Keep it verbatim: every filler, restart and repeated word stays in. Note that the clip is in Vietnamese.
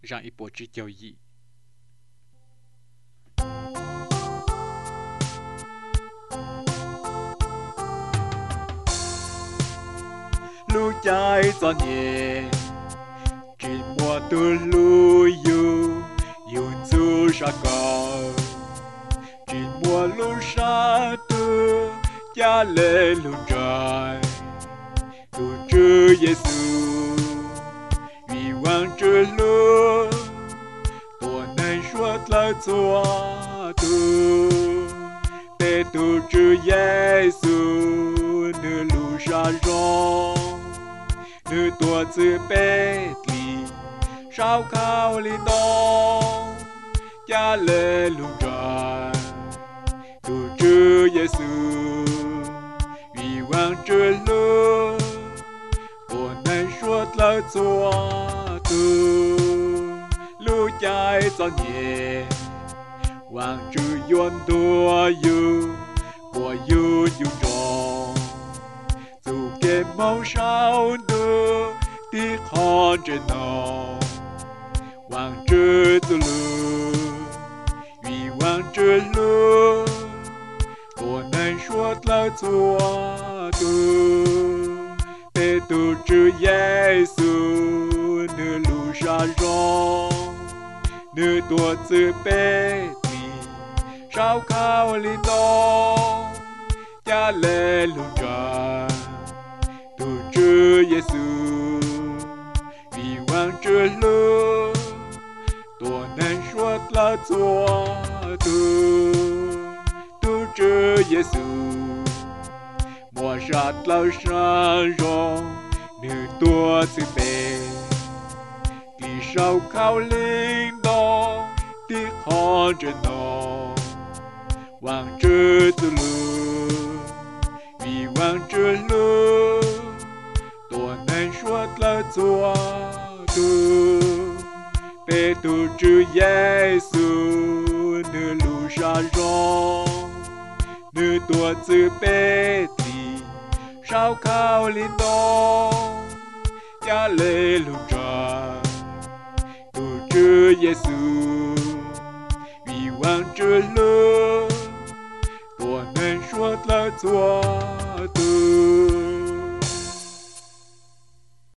让一波之交易。路在昨年，只摸的路有有走啥高，只摸路上的家来路在，路着耶稣，欲望之路，多难说他做的，得都着耶稣的路上中。nữ tua từ bê lì sao cao lì đông cha lê lùng trời tu chư Giêsu vì hoàng chư lư của nên suốt lời chúa từ lưu chạy cho nhẹ hoàng chư yuan đua yu của yu yu tròn dù kê mong sao đưa đi khó trên nó hoàng chư tu lư vì hoàng chư lư của nên suốt lời chúa tu bê tu chư Giêsu nữ lù sa rong nữ tua chư bê lì sao cao lì đông cha lê lù trời chư Giêsu vì hoàng chư lư tổ nên suốt là chúa tu tu chư Giêsu mùa sát lao sang rong nữ tua chư bê kỳ sau khao linh đông tiếc khó trên nó hoàng chư tu lư vì hoàng chư lư nên suốt lời chúa tu bê tu chư Giêsu nữ lù sa rong nữ tua chư bê lì sao cao lì đông cha lê lù trời tu chư Giêsu vì hoàng chư lư tua nên suốt lời chúa